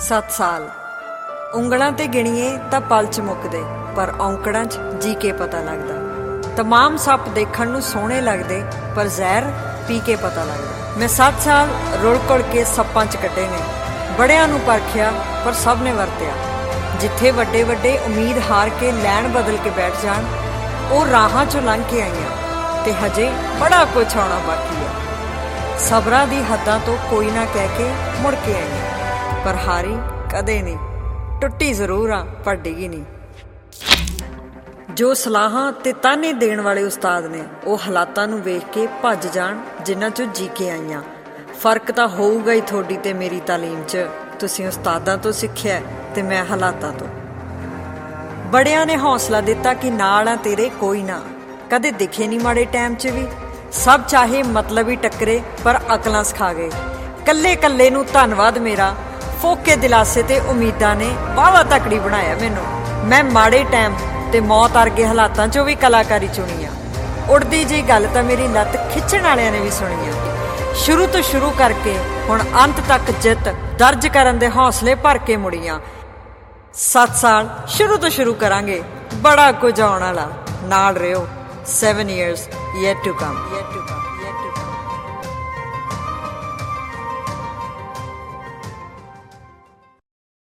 7 ਸਾਲ ਉਂਗਲਾਂ ਤੇ ਗਿਣੀਏ ਤਾਂ ਪਲ ਚ ਮੁੱਕਦੇ, ਪਰ ਔਂਕੜਾਂ 'ਚ ਜੀ ਕੇ ਪਤਾ ਲੱਗਦਾ। ਤਮਾਮ ਸੱਪ ਦੇਖਣ ਨੂੰ ਸੋਹਣੇ ਲੱਗਦੇ, ਪਰ ਜ਼ਹਿਰ ਪੀ ਕੇ ਪਤਾ ਲੱਗਦਾ। ਮੈਂ 7 ਸਾਲ ਰੁਲ ਘੁਲ ਕੇ ਸੱਪਾਂ 'ਚ ਕੱਢੇ ਨੇ, ਬੜਿਆਂ ਨੂੰ ਪਰਖਿਆ ਪਰ ਸਭ ਨੇ ਵਰਤਿਆ। ਜਿੱਥੇ ਵੱਡੇ ਵੱਡੇ ਉਮੀਦ ਹਾਰ ਕੇ ਲੈਣ ਬਦਲ ਕੇ ਬੈਠ ਜਾਣ, ਉਹ ਰਾਹਾਂ 'ਚੋਂ ਲੰਘ ਕੇ ਆਈਆਂ ਤੇ ਹਜੇ ਬੜਾ ਕੁਛ ਆਉਣਾ ਬਾਕੀ ਆ। ਸਬਰਾਂ ਦੀ ਹੱਦਾਂ ਤੋਂ ਕੋਈ ਨਾ ਕਹਿ ਕੇ ਮੁੜ ਕੇ ਆਈਆਂ, ਪਰ ਹਾਰੀ ਕਦੇ ਨਹੀਂ, ਟੁੱਟੀ ਜ਼ਰੂਰ ਆ ਪਰ ਡਿੱਗੀ ਨਹੀਂ। ਜੋ ਸਲਾਹਾਂ ਤੇ ਤਾਨੇ ਦੇਣ ਵਾਲੇ ਉਸਤਾਦ ਨੇ, ਉਹ ਹਾਲਾਤਾਂ ਨੂੰ ਵੇਖ ਕੇ ਭੱਜ ਜਾਣ ਜਿਨ੍ਹਾਂ 'ਚੋਂ ਜੀ ਕੇ ਆਈਆਂ। ਫਰਕ ਤਾਂ ਹੋਊਗਾ ਹੀ ਤੁਹਾਡੀ ਤੇ ਮੇਰੀ ਤਾਲੀਮ 'ਚ, ਤੁਸੀਂ ਉਸਤਾਦਾਂ ਤੋਂ ਸਿੱਖਿਆ ਤੇ ਮੈਂ ਹਾਲਾਤਾਂ ਤੋਂ। ਬੜਿਆਂ ਨੇ ਹੌਸਲਾ ਦਿੱਤਾ ਕਿ ਨਾਲ ਆ ਤੇਰੇ ਕੋਈ ਨਾ, ਕਦੇ ਦਿਖੇ ਨਹੀਂ ਮਾੜੇ ਟਾਈਮ 'ਚ ਵੀ। ਸਭ ਚਾਹੇ ਮਤਲਬ ਹੀ ਟੱਕਰੇ, ਪਰ ਅਕਲਾਂ ਸਿਖਾ ਗਏ। ਕੱਲੇ ਕੱਲੇ ਨੂੰ ਧੰਨਵਾਦ ਮੇਰਾ, ਫੋਕੇ ਦਿਲਾਸੇ ਤੇ ਉਮੀਦਾਂ ਨੇ ਵਾਹਵਾ ਤਕੜੀ ਬਣਾਇਆ ਮੈਨੂੰ। ਮੈਂ ਮਾੜੇ ਟਾਈਮ ਤੇ ਮੌਤ ਵਰਗੇ ਹਾਲਾਤਾਂ 'ਚੋਂ ਵੀ ਕਲਾਕਾਰੀ ਚੁਣੀ ਆ। ਉੜਦੀ ਜਿਹੀ ਗੱਲ ਤਾਂ ਮੇਰੀ ਲੱਤ ਖਿੱਚਣ ਵਾਲਿਆਂ ਨੇ ਵੀ ਸੁਣੀ ਆ। ਸ਼ੁਰੂ ਤੋਂ ਸ਼ੁਰੂ ਕਰਕੇ ਹੁਣ ਅੰਤ ਤੱਕ ਜਿੱਤ ਦਰਜ ਕਰਨ ਦੇ ਹੌਸਲੇ ਭਰ ਕੇ ਮੁੜੀਆਂ। 7 ਸਾਲ ਸ਼ੁਰੂ ਤੋਂ ਸ਼ੁਰੂ ਕਰਾਂਗੇ, ਬੜਾ ਕੁਝ ਆਉਣ ਵਾਲਾ, ਨਾਲ ਰਿਓ। 7 years yet to come.